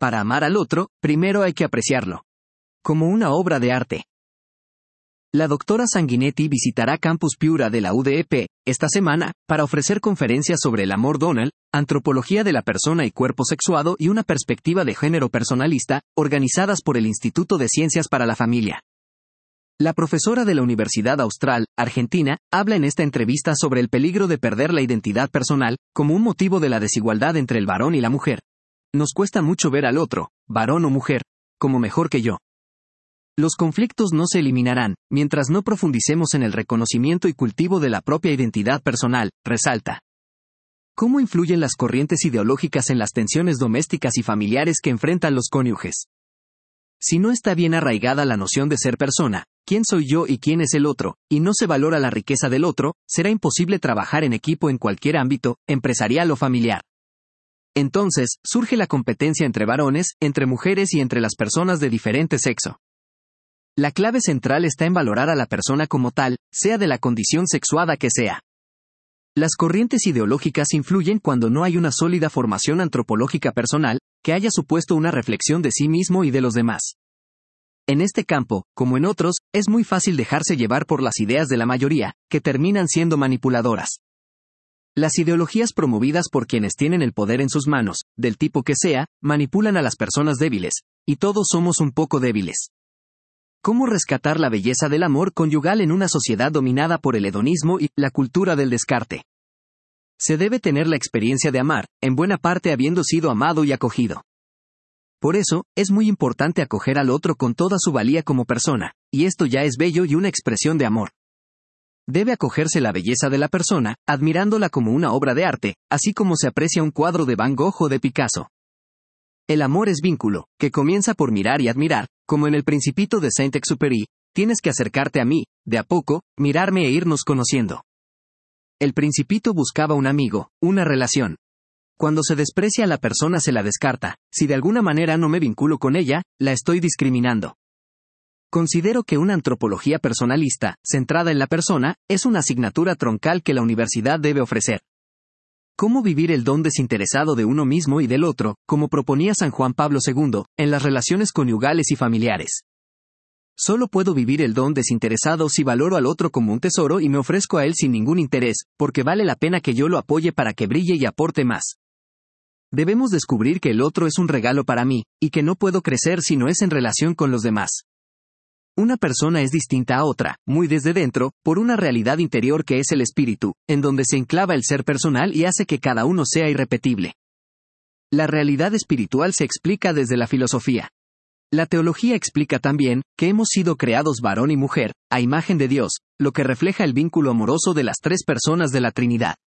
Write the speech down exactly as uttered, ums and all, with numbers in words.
para amar al otro, primero hay que apreciarlo. Como una obra de arte. La doctora Sanguinetti visitará Campus Piura de la U D E P, esta semana, para ofrecer conferencias sobre el amor Donald, antropología de la persona y cuerpo sexuado y una perspectiva de género personalista, organizadas por el Instituto de Ciencias para la Familia. La profesora de la Universidad Austral, Argentina, habla en esta entrevista sobre el peligro de perder la identidad personal, como un motivo de la desigualdad entre el varón y la mujer. Nos cuesta mucho ver al otro, varón o mujer, como mejor que yo. Los conflictos no se eliminarán, mientras no profundicemos en el reconocimiento y cultivo de la propia identidad personal, resalta. ¿Cómo influyen las corrientes ideológicas en las tensiones domésticas y familiares que enfrentan los cónyuges? Si no está bien arraigada la noción de ser persona, quién soy yo y quién es el otro, y no se valora la riqueza del otro, será imposible trabajar en equipo en cualquier ámbito, empresarial o familiar. Entonces, surge la competencia entre varones, entre mujeres y entre las personas de diferente sexo. La clave central está en valorar a la persona como tal, sea de la condición sexuada que sea. Las corrientes ideológicas influyen cuando no hay una sólida formación antropológica personal, que haya supuesto una reflexión de sí mismo y de los demás. En este campo, como en otros, es muy fácil dejarse llevar por las ideas de la mayoría, que terminan siendo manipuladoras. Las ideologías promovidas por quienes tienen el poder en sus manos, del tipo que sea, manipulan a las personas débiles, y todos somos un poco débiles. ¿Cómo rescatar la belleza del amor conyugal en una sociedad dominada por el hedonismo y la cultura del descarte? Se debe tener la experiencia de amar, en buena parte habiendo sido amado y acogido. Por eso, es muy importante acoger al otro con toda su valía como persona, y esto ya es bello y una expresión de amor. Debe acogerse la belleza de la persona, admirándola como una obra de arte, así como se aprecia un cuadro de Van Gogh o de Picasso. El amor es vínculo, que comienza por mirar y admirar, como en el Principito de Saint-Exupéry, tienes que acercarte a mí, de a poco, mirarme e irnos conociendo. El Principito buscaba un amigo, una relación. Cuando se desprecia a la persona se la descarta, si de alguna manera no me vinculo con ella, la estoy discriminando. Considero que una antropología personalista, centrada en la persona, es una asignatura troncal que la universidad debe ofrecer. ¿Cómo vivir el don desinteresado de uno mismo y del otro, como proponía San Juan Pablo segundo, en las relaciones conyugales y familiares? Solo puedo vivir el don desinteresado si valoro al otro como un tesoro y me ofrezco a él sin ningún interés, porque vale la pena que yo lo apoye para que brille y aporte más. Debemos descubrir que el otro es un regalo para mí, y que no puedo crecer si no es en relación con los demás. Una persona es distinta a otra, muy desde dentro, por una realidad interior que es el espíritu, en donde se enclava el ser personal y hace que cada uno sea irrepetible. La realidad espiritual se explica desde la filosofía. La teología explica también, que hemos sido creados varón y mujer, a imagen de Dios, lo que refleja el vínculo amoroso de las tres personas de la Trinidad.